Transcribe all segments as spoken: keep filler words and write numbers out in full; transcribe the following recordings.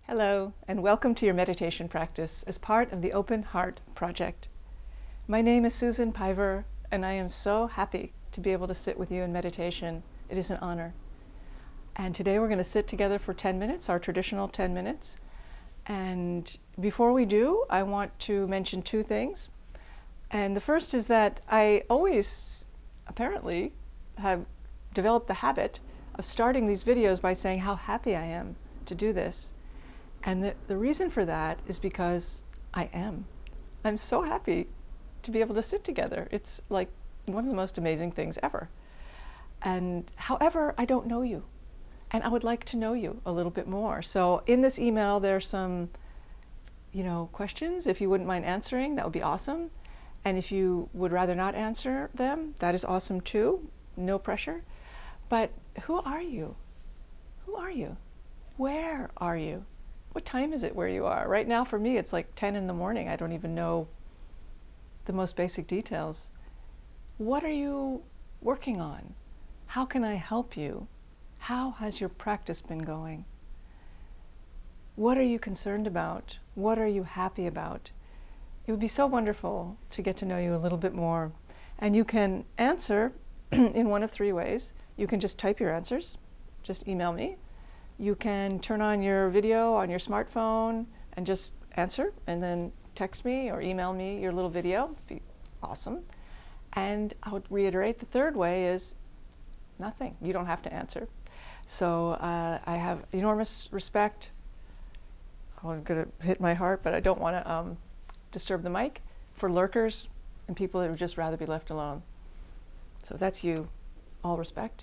Hello, and welcome to your meditation practice as part of the Open Heart Project. My name is Susan Piver, and I am so happy to be able to sit with you in meditation. It is an honor. And today we're going to sit together for ten minutes, our traditional ten minutes. And before we do, I want to mention two things. And the first is that I always, apparently, have developed the habit of starting these videos by saying how happy I am to do this. And the, the reason for that is because I am. I'm so happy to be able to sit together. It's like one of the most amazing things ever. And however, I don't know you. And I would like to know you a little bit more. So in this email, there's some, you know, questions. If you wouldn't mind answering, that would be awesome. And if you would rather not answer them, that is awesome too. No pressure. But who are you? Who are you? Where are you? What time is it where you are? Right now for me it's like ten in the morning. I don't even know the most basic details. What are you working on? How can I help you? How has your practice been going? What are you concerned about? What are you happy about? It would be so wonderful to get to know you a little bit more. And you can answer in one of three ways. You can just type your answers, just email me. You can turn on your video on your smartphone and just answer, and then text me or email me your little video. It'd be awesome. And I would reiterate, the third way is nothing. You don't have to answer. So uh, I have enormous respect. I'm going to hit my heart, but I don't want to um, disturb the mic, for lurkers and people that would just rather be left alone. So that's you. All respect.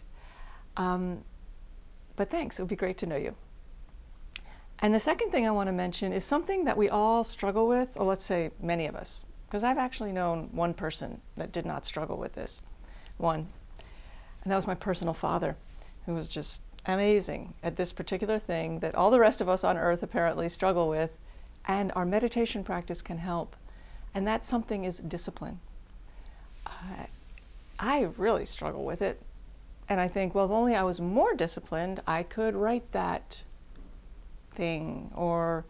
Um, But thanks, it would be great to know you. And the second thing I want to mention is something that we all struggle with, or let's say many of us, because I've actually known one person that did not struggle with this. One. And that was my personal father, who was just amazing at this particular thing that all the rest of us on earth apparently struggle with, and our meditation practice can help. And that something is discipline. Uh, I really struggle with it. And I think, well, if only I was more disciplined, I could write that thing or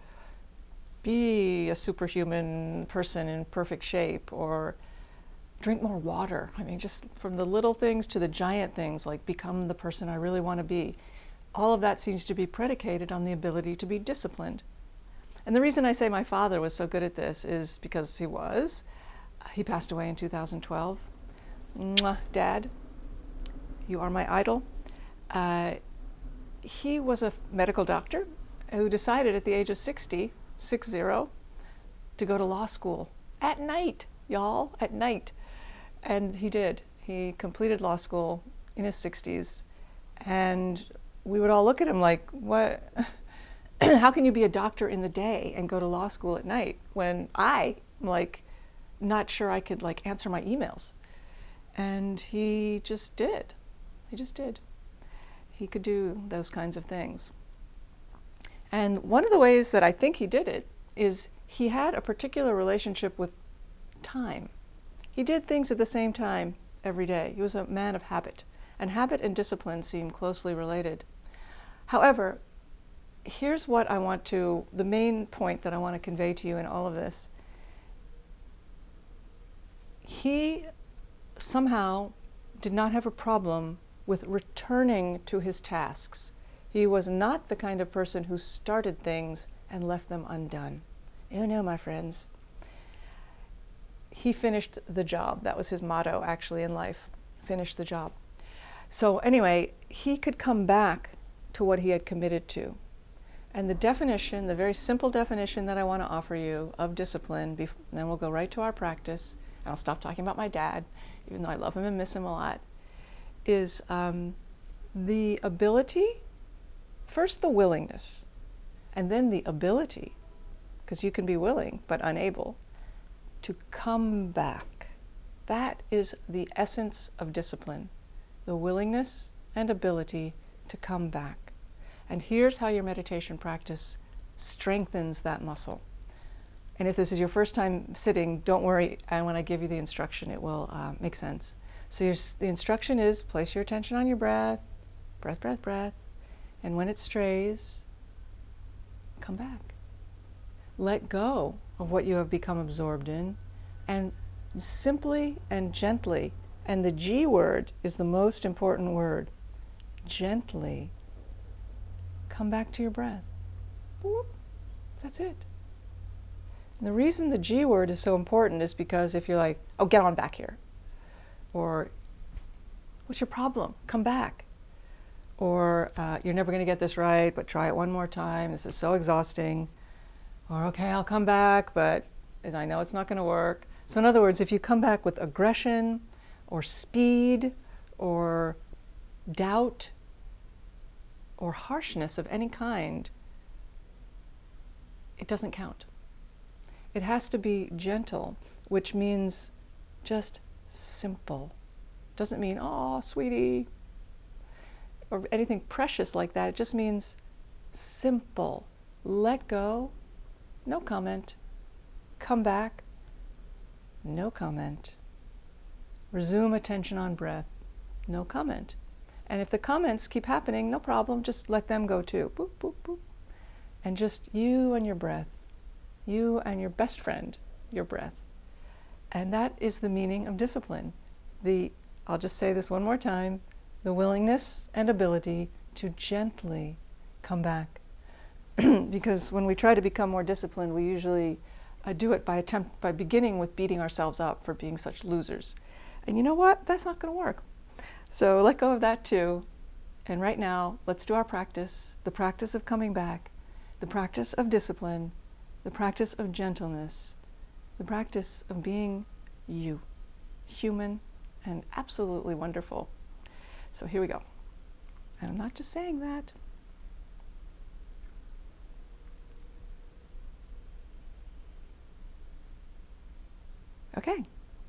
be a superhuman person in perfect shape or drink more water. I mean, just from the little things to the giant things, like become the person I really want to be. All of that seems to be predicated on the ability to be disciplined. And the reason I say my father was so good at this is because he was. He passed away in two thousand twelve. Mwah, Dad. You are my idol. Uh, he was a medical doctor who decided at the age of sixty, six zero, to go to law school at night, y'all, at night. And he did. He completed law school in his sixties. And we would all look at him like, what? How can you be a doctor in the day and go to law school at night when I am like not sure I could like answer my emails? And he just did. He just did. He could do those kinds of things. And one of the ways that I think he did it is he had a particular relationship with time. He did things at the same time every day. He was a man of habit, and habit and discipline seem closely related. However, here's what I want to, the main point that I want to convey to you in all of this. He somehow did not have a problem with returning to his tasks. He was not the kind of person who started things and left them undone. Oh no, my friends. He finished the job. That was his motto actually in life. Finish the job. So anyway, he could come back to what he had committed to. And the definition, the very simple definition that I want to offer you of discipline, bef- then we'll go right to our practice, and I'll stop talking about my dad, even though I love him and miss him a lot, is um, the ability, first the willingness, and then the ability, because you can be willing but unable, to come back. That is the essence of discipline, the willingness and ability to come back. And here's how your meditation practice strengthens that muscle. And if this is your first time sitting, don't worry, and when I give you the instruction, it will uh, make sense. So your, the instruction is place your attention on your breath, breath, breath, breath, and when it strays, come back. Let go of what you have become absorbed in, and simply and gently, and the G word is the most important word, gently come back to your breath. Whoop. That's it. And the reason the G word is so important is because if you're like, oh, get on back here, or what's your problem? Come back. Or uh, you're never going to get this right, but try it one more time. This is so exhausting. Or, okay, I'll come back, but I know it's not going to work. So in other words, if you come back with aggression or speed or doubt or harshness of any kind, it doesn't count. It has to be gentle, which means just simple. Doesn't mean, oh, sweetie, or anything precious like that. It just means simple. Let go, no comment. Come back, no comment. Resume attention on breath, no comment. And if the comments keep happening, no problem, just let them go too. Boop, boop, boop. And just you and your breath, you and your best friend, your breath. And that is the meaning of discipline. The, I'll just say this one more time, the willingness and ability to gently come back. Because when we try to become more disciplined, we usually uh, do it by attempt, by beginning with beating ourselves up for being such losers. And you know what? That's not going to work. So let go of that too. And right now, let's do our practice, the practice of coming back, the practice of discipline, the practice of gentleness, the practice of being you, human and absolutely wonderful. So here we go. And I'm not just saying that. Okay.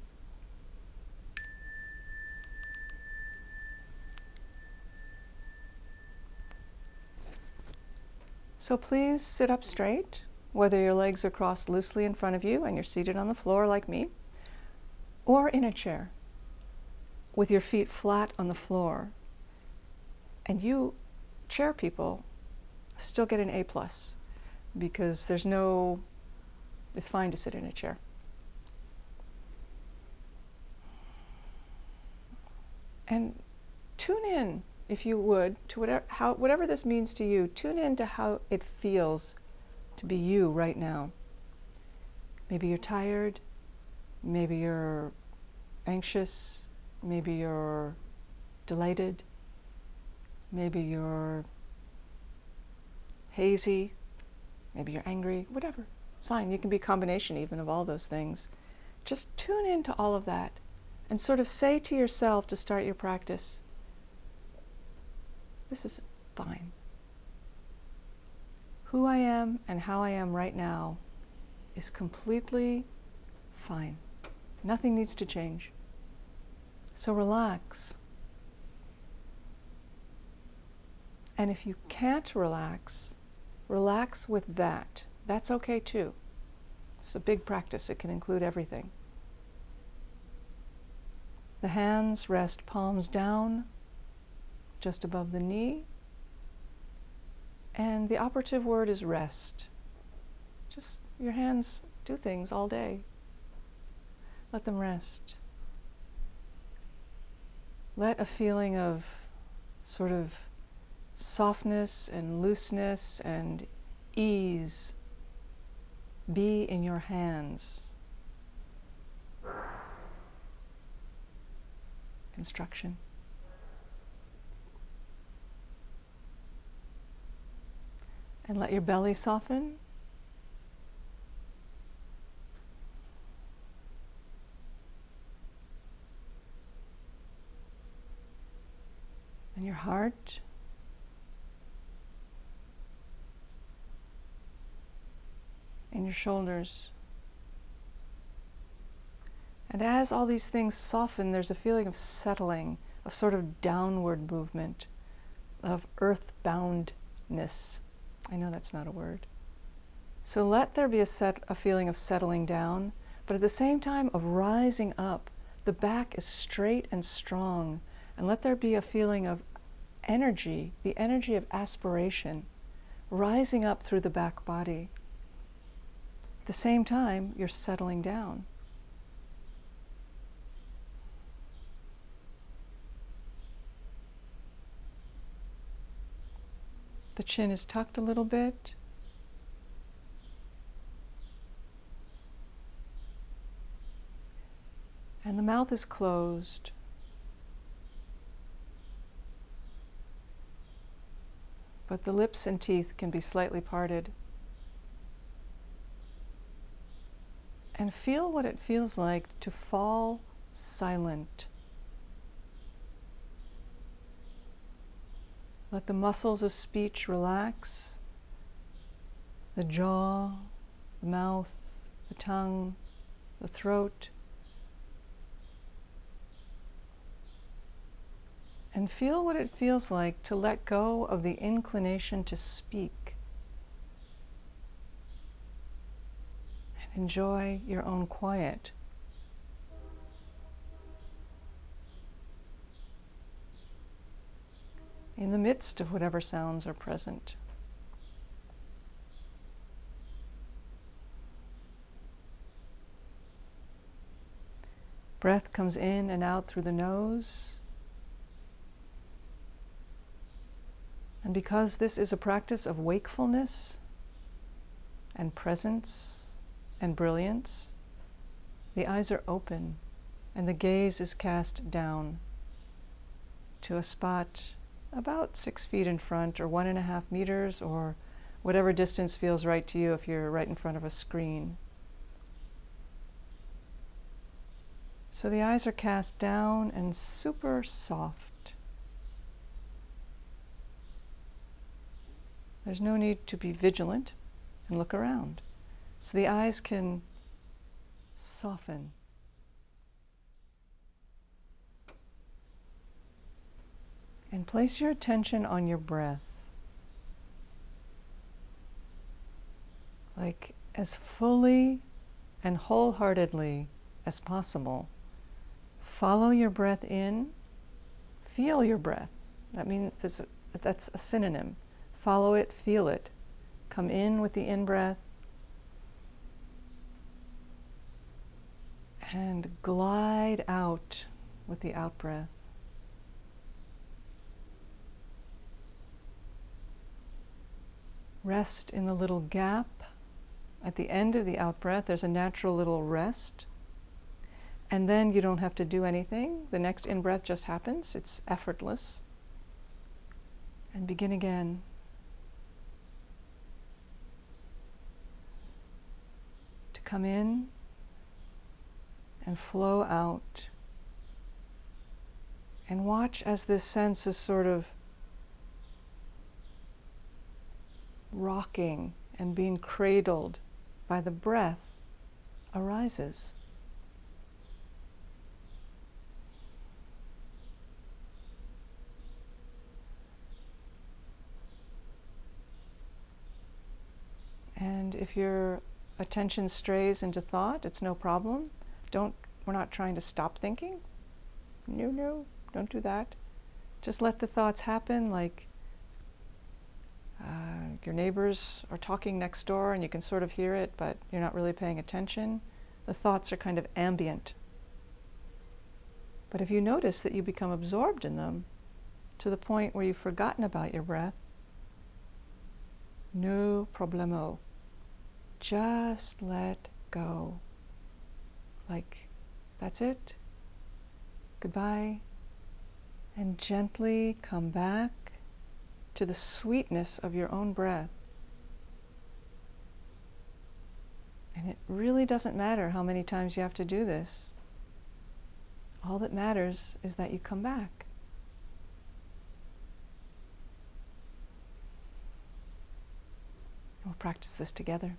So please sit up straight, whether your legs are crossed loosely in front of you and you're seated on the floor like me, or in a chair with your feet flat on the floor. And you chair people still get an A plus because there's no, it's fine to sit in a chair. And tune in, if you would, to whatever, how, whatever this means to you. Tune in to how it feels to be you right now. Maybe you're tired, maybe you're anxious, maybe you're delighted, maybe you're hazy, maybe you're angry, whatever. It's fine, you can be a combination even of all those things. Just tune in to all of that and sort of say to yourself to start your practice, this is fine. Who I am and how I am right now is completely fine. Nothing needs to change. So relax. And if you can't relax, relax with that. That's okay too. It's a big practice. It can include everything. The hands rest palms down, just above the knee. And the operative word is rest. Just your hands do things all day. Let them rest. Let a feeling of sort of softness and looseness and ease be in your hands. Construction. And let your belly soften. And your heart. And your shoulders. And as all these things soften, there's a feeling of settling, of sort of downward movement, of earthboundness. I know that's not a word. So let there be a, set, a feeling of settling down, but at the same time of rising up. The back is straight and strong, and let there be a feeling of energy, the energy of aspiration, rising up through the back body. At the same time, you're settling down. The chin is tucked a little bit. And the mouth is closed. But the lips and teeth can be slightly parted. And feel what it feels like to fall silent. Let the muscles of speech relax. The jaw, the mouth, the tongue, the throat. And feel what it feels like to let go of the inclination to speak. And enjoy your own quiet. In the midst of whatever sounds are present. Breath comes in and out through the nose. And because this is a practice of wakefulness and presence and brilliance, the eyes are open and the gaze is cast down to a spot about six feet in front, or one and a half meters, or whatever distance feels right to you if you're right in front of a screen. So the eyes are cast down and super soft. There's no need to be vigilant and look around. So the eyes can soften. And place your attention on your breath. Like as fully and wholeheartedly as possible. Follow your breath in. Feel your breath. That means it's a, that's a synonym. Follow it, feel it. Come in with the in-breath. And glide out with the out-breath. Rest in the little gap. At the end of the out-breath, there's a natural little rest. And then you don't have to do anything. The next in-breath just happens. It's effortless. And begin again. To come in and flow out. And watch as this sense of sort of rocking and being cradled by the breath arises. And if your attention strays into thought, it's no problem. Don't, we're not trying to stop thinking. No, no, don't do that. Just let the thoughts happen, like Uh, your neighbors are talking next door and you can sort of hear it, but you're not really paying attention. The thoughts are kind of ambient. But if you notice that you become absorbed in them to the point where you've forgotten about your breath, no problemo. Just let go. Like, that's it. Goodbye. And gently come back to the sweetness of your own breath. And it really doesn't matter how many times you have to do this. All that matters is that you come back. We'll practice this together.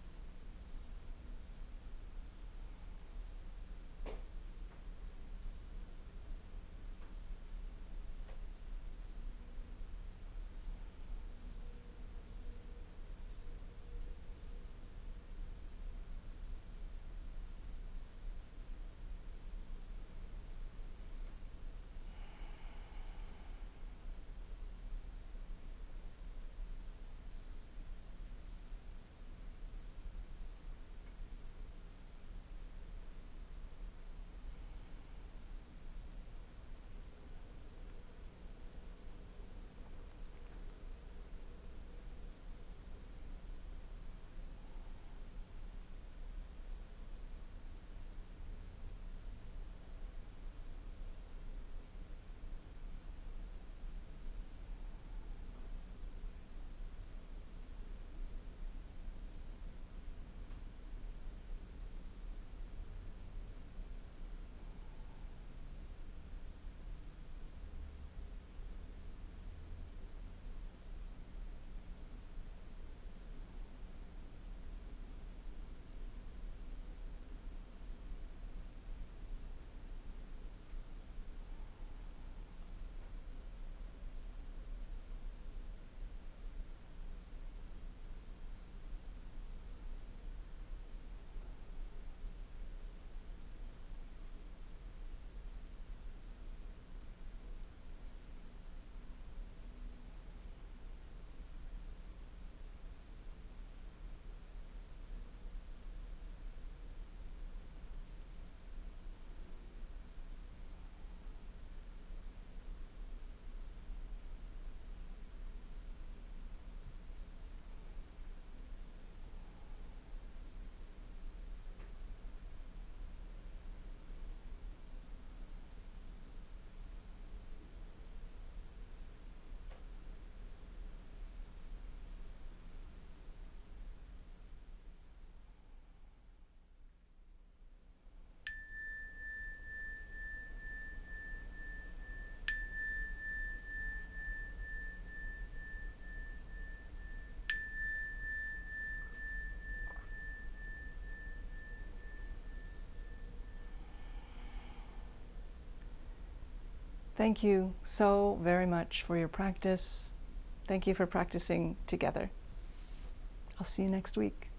Thank you so very much for your practice. Thank you for practicing together. I'll see you next week.